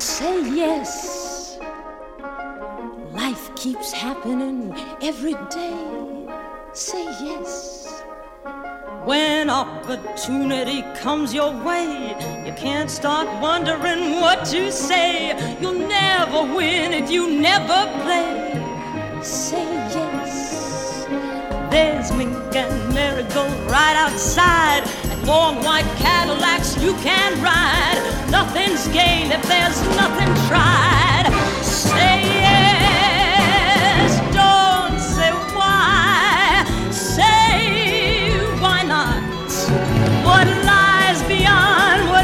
Say yes. Life keeps happening every day. Say yes. When opportunity comes your way, you can't start wondering what to say. You'll never win if you never play. Say yes. There's Mink and Marigold right outside, and long white Cadillacs you can ride. Nothing's gained if there's nothing tried. Say yes, don't say why. Say why not. What lies beyond what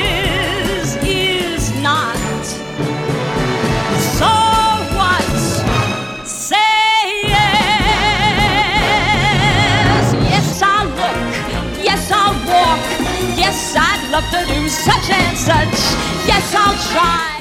is not. So what? Say yes. Yes, I'll look. Yes, I'll walk. Yes, I'd love to do such and such. Yes, I'll try.